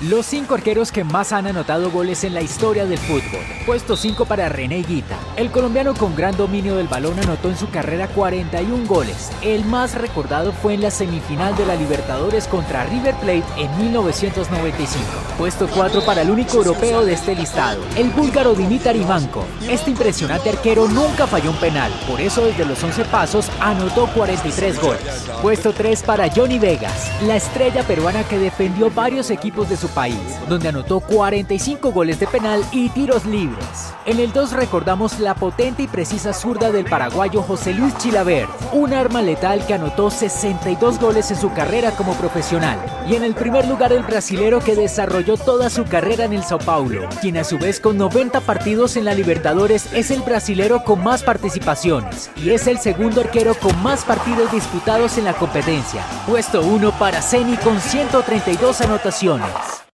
Los 5 arqueros que más han anotado goles en la historia del fútbol. Puesto 5 para René Higuita. El colombiano con gran dominio del balón anotó en su carrera 41 goles. El más recordado fue en la semifinal de la Libertadores contra River Plate en 1995. Puesto 4 para el único europeo de este listado, el búlgaro Dimitar Ivankov. Este impresionante arquero nunca falló un penal, por eso desde los 11 pasos anotó 43 goles. Puesto 3 para Johnny Vegas, la estrella peruana que defendió varios equipos de su país, donde anotó 45 goles de penal y tiros libres. En el 2 recordamos la potente y precisa zurda del paraguayo José Luis Chilavert, un arma letal que anotó 62 goles en su carrera como profesional. Y en el primer lugar el brasilero que desarrolló toda su carrera en el Sao Paulo, quien a su vez con 90 partidos en la Libertadores es el brasilero con más participaciones y es el segundo arquero con más partidos disputados en la competencia. Puesto 1 para Ceni con 132 anotaciones.